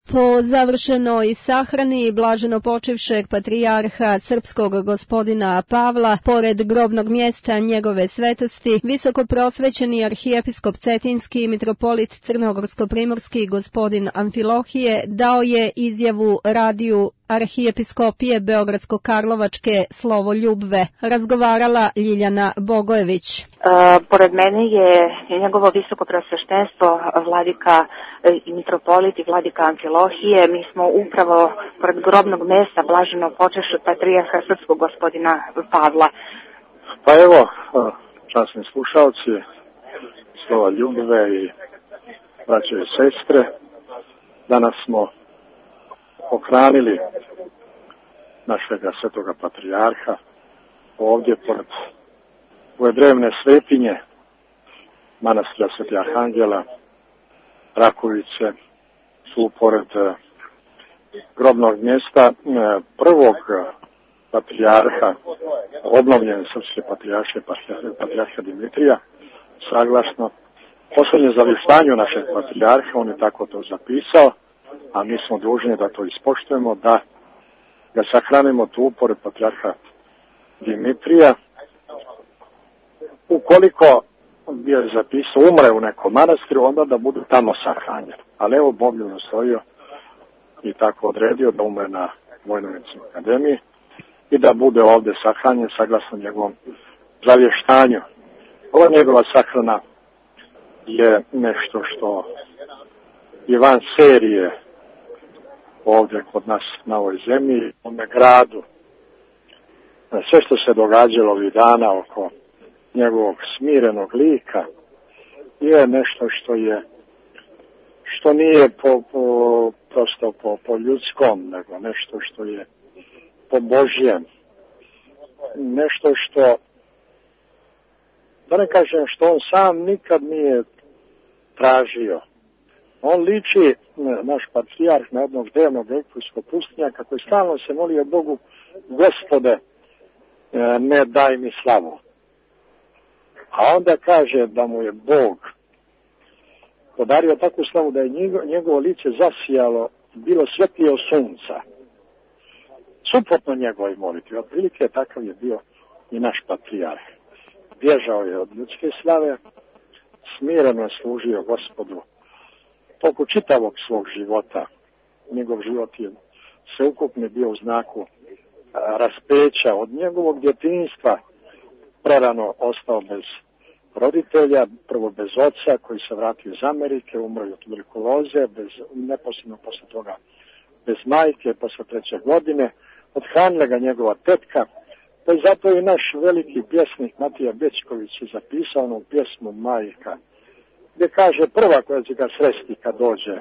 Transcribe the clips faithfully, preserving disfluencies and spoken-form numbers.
Po završenoj sahrani blaženo počivšeg patrijarha srpskog gospodina Pavla, pored grobnog mjesta njegove svetosti, visoko prosvećeni arhijepiskop Cetinski i mitropolit Crnogorsko-primorski gospodin Amfilohije dao je izjavu radiju Arhijepiskopije Beogradsko-Karlovačke Slovo Ljubve. Razgovarala Ljiljana Bogojević. E, pored mene je njegovo visoko preosveštenstvo vladika i mitropolit i vladika Amfilohije. Mi smo upravo pored grobnog mjesta blaženo počivšeg patrijarha srpskog gospodina Pavla. Pa evo, časni slušalci Slova Ljubve i braće i sestre, danas smo pohranili našega svetoga patrijarha ovdje pored ove drevne svetinje manastira Sveti Arhangela Rakovice, su pored grobnog mjesta prvog patrijarha, obnovljene srpske patrijarše, patrijarha Dimitrija, saglasno posljednje zavještanju našeg patrijarha, on je tako to zapisao, a mi smo dužni da to ispoštujemo, da ga sahranimo tu pored patrijarha Dimitrija. Ukoliko bi je zapisao umre u nekom manastiru, onda da budu tamo sahranjeni. Ali evo Bog je usvojio i tako odredio da umre na Vojno-medicinskoj akademiji i da bude ovdje sahranjen saglasno njegovom zavještanju. Ova njegova sahrana je nešto što je van serije ovdje kod nas na ovoj zemlji, u ovome gradu. Sve što se događalo ovih dana oko njegovog smirenog lika je nešto što je što nije po, po, prosto po, po ljudskom, nego nešto što je po Božjem. Nešto što, da ne kažem što on sam nikad nije tražio. On liči, naš patrijarh, na jednog drevnog ekvijskog pustinjaka koji stalno se molio Bogu: Gospode, ne daj mi slavu. A onda kaže da mu je Bog podario takvu slavu da je njegovo lice zasijalo, bilo svjetlije od sunca. Suprotno njegovoj molitvi. Otprilike takav je bio i naš patrijarh. Bježao je od ljudske slave, smireno je služio Gospodu toku čitavog svog života. Njegov život je sveukupni bio u znaku raspeća. Od njegovog djetinjstva prerano ostao bez roditelja, prvo bez oca koji se vratio iz Amerike, umro od tuberkuloze, bez, neposredno posle toga bez majke, posle treće godine, odhranila ga njegova tetka, pa i zato je naš veliki pjesnik Matija Bečković zapisao onu pjesmu Majka, gdje kaže prva koja će ga sresti kad dođe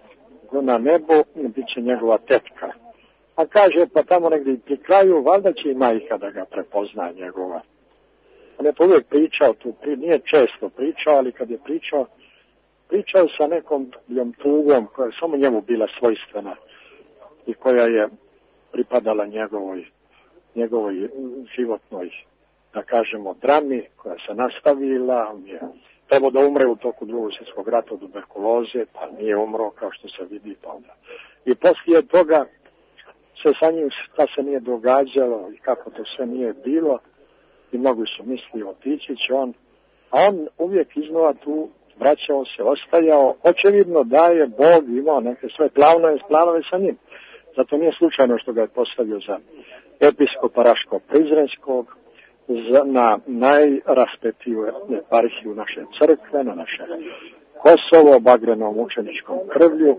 na nebo, bit će njegova tetka. A kaže pa tamo negdje pri kraju, valjda će i majka da ga prepozna njegova. On je to uvijek pričao, tu nije često pričao, ali kad je pričao, pričao sa nekom tugom koja je samo njemu bila svojstvena i koja je pripadala njegovoj, njegovoj životnoj, da kažemo, drami koja se nastavila. On je trebao da umre u toku drugog svjetskog rata od tuberkuloze, pa nije umro kao što se vidi, pa onda. I poslije toga se sa njim šta se nije događalo i kako to sve nije bilo, i mnogi su mislili otići će on, a on uvijek iznova tu vraćao se, ostajao, očevidno da je Bog imao neke svoje planove, planove sa njim. Zato nije slučajno što ga je postavio za episkopa Raško-Prizrenskog, na najraspetiju eparhiju naše crkve, na naše Kosovo, bagrenom učeničkom krvlju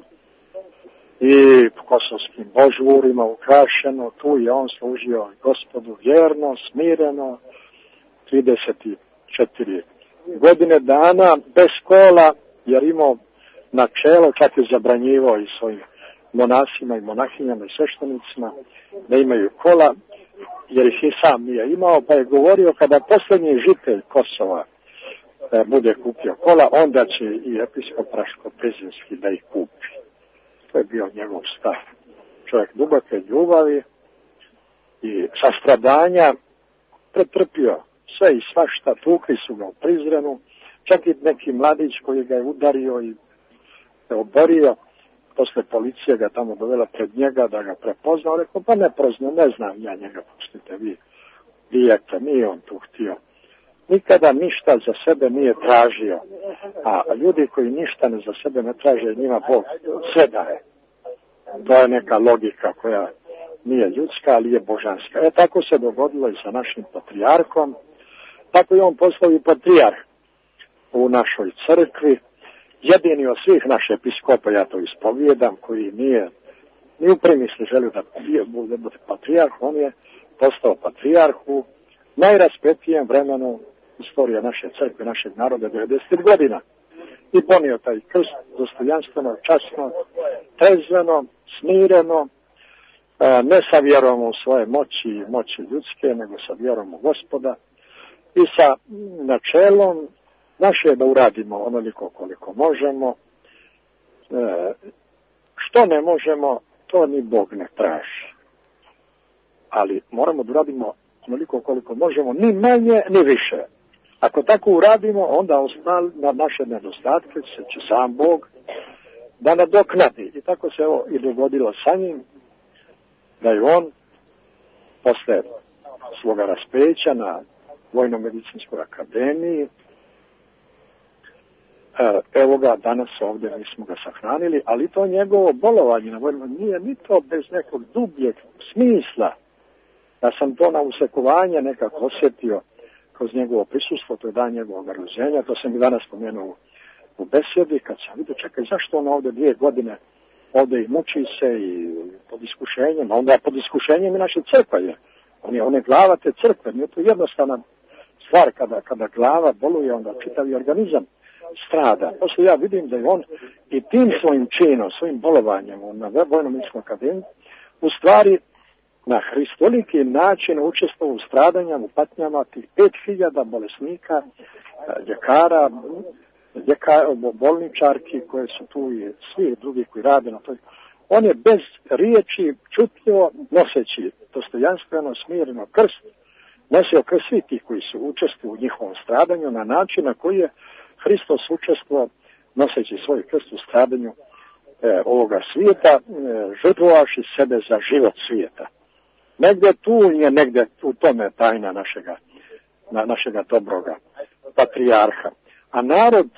i kosovskim božurima ukrašeno. Tu je on služio Gospodu vjerno, smireno, trideset četiri godine dana, bez kola, jer imao načelo, čak je zabranjivao i svojim monasima i monahinjama i sveštenicima da imaju kola, jer ih i sam nije imao, pa je govorio kada posljednji žitelj Kosova e, bude kupio kola, onda će i episkop Raško-Prizrenski da ih kupi. To je bio njegov stav. Čovjek duboke ljubavi i sastradanja, pretrpio sve i svašta, tukli su ga u Prizrenu, čak i neki mladić koji ga je udario i se oborio, posle policije ga tamo dovela pred njega da ga prepoznao, rekao, pa ne prozno, ne znam ja njega, pustite vi, dijete, nije on tu htio. Nikada ništa za sebe nije tražio, a ljudi koji ništa ne za sebe ne traže, njima Bog sve daje. To je neka logika koja nije ljudska, ali je božanska. E tako se dogodilo i sa našim patrijarhom, tako je on postao i patrijarh u našoj crkvi, jedini od svih naše episkopa, ja to ispovijedam, koji nije ni u primisli želio da bude patrijarh, on je postao patrijarh u najraspetijem vremenu istorije naše crkve, našeg naroda, devedeset godina. I ponio taj krst dostojanstveno, časno, trezveno, smireno, ne sa vjerom u svoje moći i moći ljudske, nego sa vjerom u Gospoda i sa načelom naše da uradimo onoliko koliko možemo. Što ne možemo, to ni Bog ne traži. Ali moramo da uradimo onoliko koliko možemo, ni manje, ni više. Ako tako uradimo, onda ostali na naše nedostatke se će sam Bog da nadoknadi. I tako se evo i dogodilo sa njim, da je on posle svoga raspeća na Vojno-medicinskoj akademiji, evo ga danas ovdje, mi smo ga sahranili, ali to njegovo bolovanje na vojnom nije ni to bez nekog dubljeg smisla. Ja sam to na usekovanje nekako osjetio kroz njegovo prisustvo, to je dan njegovog rođenja, to sam i danas spomenuo u besedi, kad sam vidio, čekaj, zašto on ovdje dvije godine ovdje i muči se i pod iskušenjem, a onda pod iskušenjem i naše crkva je. On je, on je glava te crkve, nije to jednostavna stvar, kada, kada glava boluje, onda čitavi organizam strada. Posle ja vidim da je on i tim svojim činom, svojim bolovanjem na Vojno-medicinskom akademiji, u stvari na hristoliki način učestvovao u stradanjama, u patnjama tih pet hiljada bolesnika, ljekara, ljekara, bolničarki koje su tu i svi drugi koji rade na toj. On je bez riječi, čutljivo, noseći dostojanstveno, smireno krst, nosio krst svi ti koji su učestvovali u njihovom stradanju na način na koji je Hristos učestvovao noseći svoj krst u stradanju e, ovoga svijeta, e, žrtvovaši sebe za život svijeta. Negdje tu je, negdje u tome tajna našega, na, našega dobroga patrijarha. A narod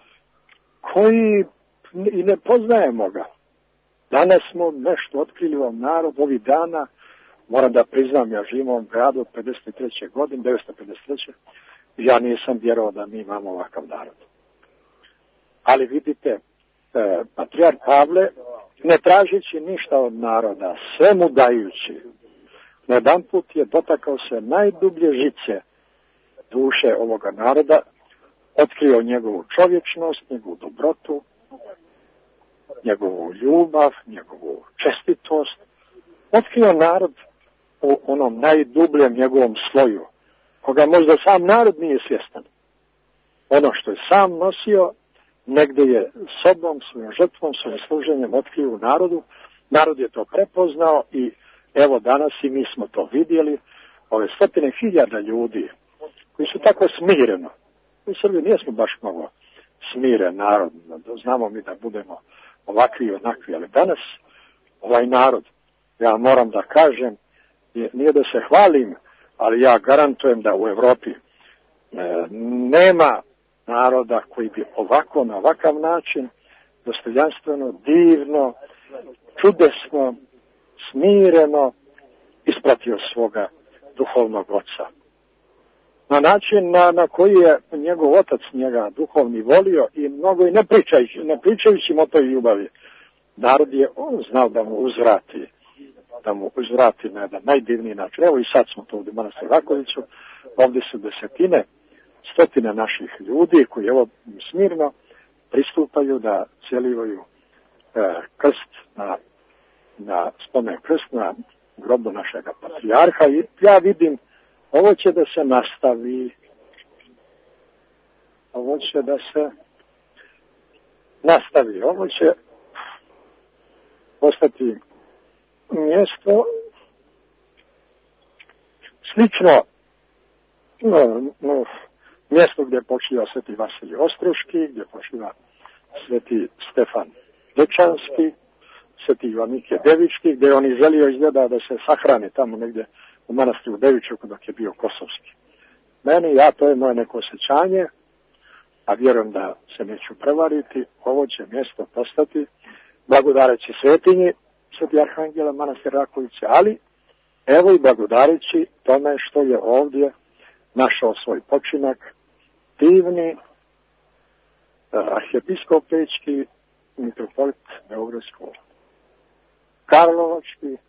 koji i ne poznajemo ga, danas smo nešto otkrili ovom narodu, ovih dana, moram da priznam, ja živim u ovom gradu od pedeset treće godine, devetsto pedeset treće ja nisam vjerovao da mi imamo ovakav narod. Ali vidite, e, patrijarh Pavle, ne tražići ništa od naroda, sve mu dajući, na jedan put je dotakao se najdublje žice duše ovoga naroda, otkrio njegovu čovječnost, njegovu dobrotu, njegovu ljubav, njegovu čestitost, otkrio narod u onom najdubljem njegovom sloju, koga možda sam narod nije svjestan. Ono što je sam nosio, negdje je sobom, svojom žrtvom, svojim služenjem otkrio u narodu, narod je to prepoznao i evo danas i mi smo to vidjeli, ove stotine hiljada ljudi koji su tako smireno, u Srbiji nijesmo baš mnogo smiren narod, znamo mi da budemo ovakvi i onakvi, ali danas ovaj narod, ja moram da kažem, nije da se hvalim, ali ja garantujem da u Evropi e, nema naroda koji bi ovako, na ovakav način, dostojanstveno, divno, čudesno, smireno ispratio svoga duhovnog oca. Na način na, na koji je njegov otac njega duhovni volio i mnogo i ne pričajući, ne pričajući mu o toj ljubavi. Narod je on znao da mu uzvrati, da mu uzvrati na jedan najdivniji način. Evo i sad smo to u manastiru Rakoviću, ovdje su desetine, stotine naših ljudi koji evo smirno pristupaju da celivaju e, krst na, na spomen krst na grobu našega patrijarha i ja vidim ovo će da se nastavi, ovo će da se nastavi, ovo će postati mjesto slično no, no, mjesto gdje počiva sveti Vasilij Ostroški, gdje počiva sveti Stefan Dečanski, devedesetih Ivannike Devički, gde on izvelio izgleda da se sahrani tamo negdje u manastiru Devičku dok je bio kosovski. Meni, ja, to je moje neko osjećanje, a vjerujem da se neću prevariti, ovo će mjesto postati blagodareći svetinji Sveti Arhangela manastir Rakovice, ali evo i blagodareći tome što je ovdje našao svoj počinak divni uh, arhijepiskop Pečki, mitropolit Beogradsko Karlovački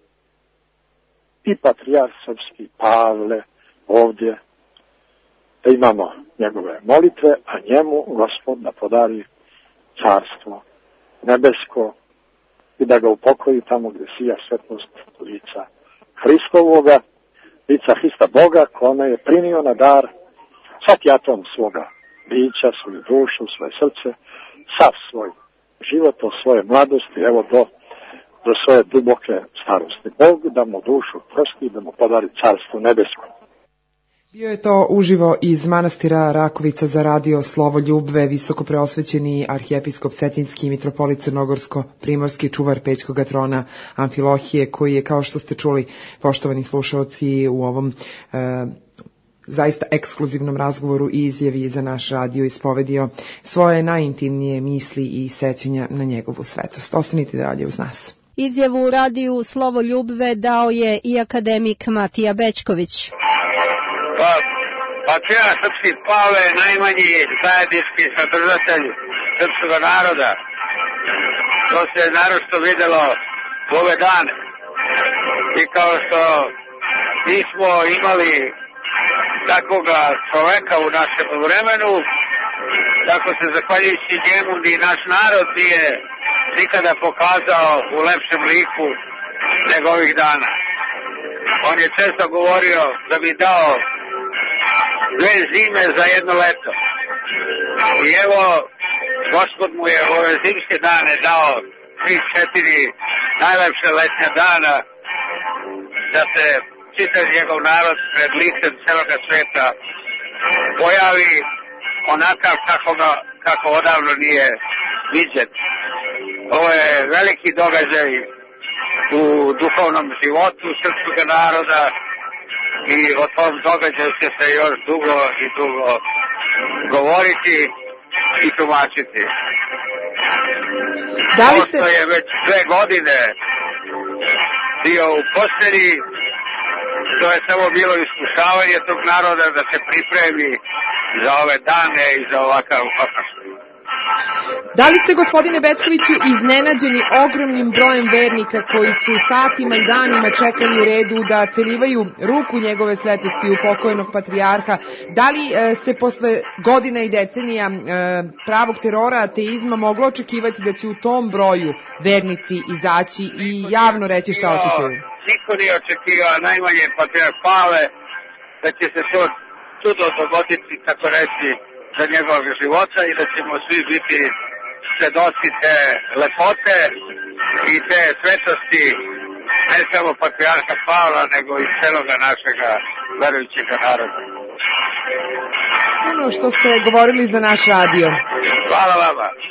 i patrijarh srpski Pavle ovdje, da imamo njegove molitve, a njemu Gospod da podari carstvo nebesko i da ga upokoji tamo gdje sija svetlost lica Hristovoga, lica Hrista Boga, kome je primio na dar svaki atom svoga bića, svoju dušu, svoje srce, sav svoj život od svoje mladosti, evo do, do svoje duboke starosti. Bog da mu dušu prosti, da mu podari carstvo nebesko. Bio je to uživo iz manastira Rakovica za radio Slovo Ljubve, visoko preosvećeni arhijepiskop Cetinjski i mitropolit Crnogorsko-primorski, čuvar Pećkoga trona Amfilohije, koji je, kao što ste čuli, poštovani slušaoci, u ovom e, zaista ekskluzivnom razgovoru i izjavi za naš radio ispovedio svoje najintimnije misli i sećanja na njegovu svetost. Ostanite dalje uz nas. Izjavu u radiju Slovo Ljubve dao je i akademik Matija Bećković. Pa, patrijarh srpski Pavle je najmanji zajednički sadržatelj srpskog naroda. To se naročito vidjelo u ove dane. I kao što nismo imali takvoga čoveka u našem vremenu, tako se zahvaljujući njemu ni naš narod nije nikada pokazao u lepšem liku nego ovih dana. On je često govorio da bi dao dve zime za jedno leto. I evo, Gospod mu je ove zimske dane dao tri, četiri najlepše letnja dana da se čitav njegov narod pred licem celoga sveta pojavi onakav kako, ga, kako odavno nije viđen. Ovo je veliki događaj u duhovnom životu srpskog naroda i o tom događaju će se još dugo i dugo govoriti i tumačiti. Da li ste... Pošto je već dve godine bio u postelji, to je samo bilo iskušavanje tog naroda da se pripremi za ove dane i za ovakav okaštaj. Da li ste, gospodine Bećkoviću, iznenađeni ogromnim brojem vernika koji su satima i danima čekali u redu da celivaju ruku njegove svetosti u pokojnog patrijarha? Da li e, se posle godina i decenija e, pravog terora ateizma moglo očekivati da će u tom broju vernici izaći i javno reći šta osjećaju? Niko nije očekivao, najmanje patrijarh Pavle, da će se to čudo dogoditi, tako reći, za njegovog života i da ćemo svi biti svedoci te lepote i te svetosti ne samo patrijarha Pavla, nego i celoga našega verujućega naroda. Ono što ste govorili za naš radio. Hvala vama.